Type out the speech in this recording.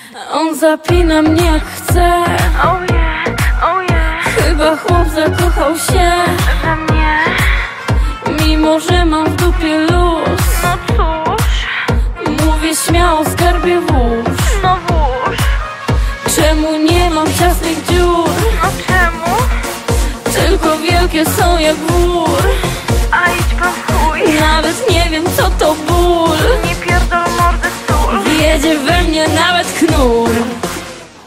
On zapina mnie jak chce. Oh yeah, oh yeah. Chyba chłop zakochał się We mnie. mimo że mam w dupie luz. No cóż, Mówię śmiało, skarbie włóż. no włóż. Czemu nie mam ciasnych dziur? No czemu? Tylko wielkie są jak wór.